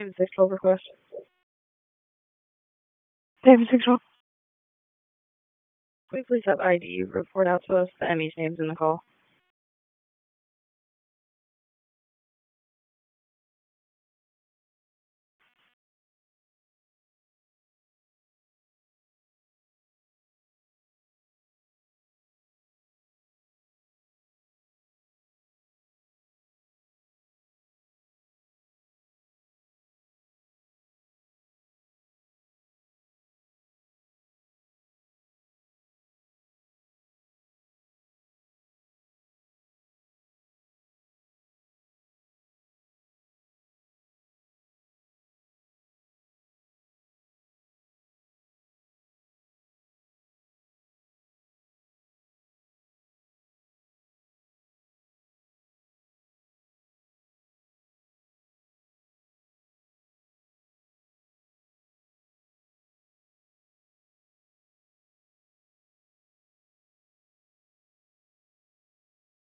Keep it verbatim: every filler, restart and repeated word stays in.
David six twelve request. David six twelve. Can we please have I D report out to us? The Emmy's name's in the call.